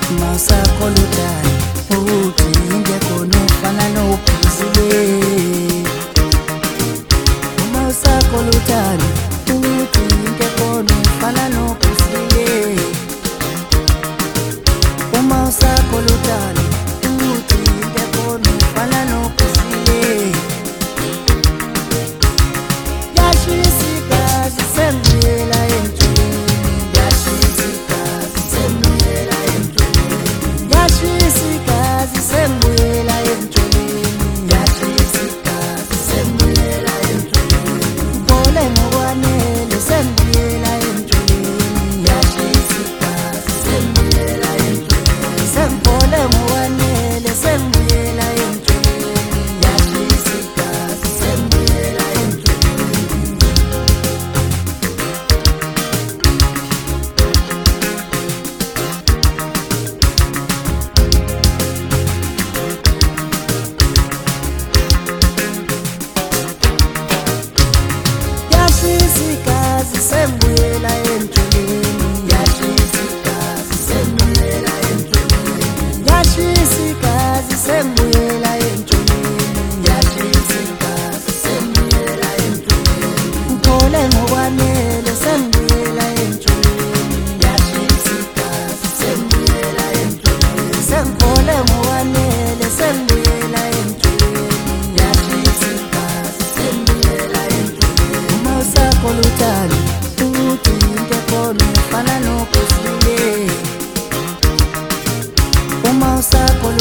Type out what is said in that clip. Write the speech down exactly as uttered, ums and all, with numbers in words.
Masakolutani uthi ingekho nofana nophuzile. Masakolutani uthi ingekho nofana nophuzile. Masakolutani uthi ingekho nofana nophuzile. Yashisikazi sembuyela emthweni, yashisikazi sembuyela emthweni, yashisikazi sembuyela emthweni, yashisikazi sembuyela emthweni. Ngole ngokwanele sembuyela emthweni, yashisikazi sembuyela emthweni, sembole ngokwanele sembuyela emthweni, yashisikazi sembuyela emthweni. Yashisikazi sembuyela emthweni, yashisikazi sembuyela emthweni, yashisikazi sembuyela emthweni, yashisikazi sembuyela emthweni. Ngole ngokwanele sembuyela emthweni, yashisikazi sembuyela emthweni, sembole ngokwanele sembuyela emthweni, yashisikazi sembuyela emthweni. Masakolutani uthi ingekho nofana nophuzile. Masakolutani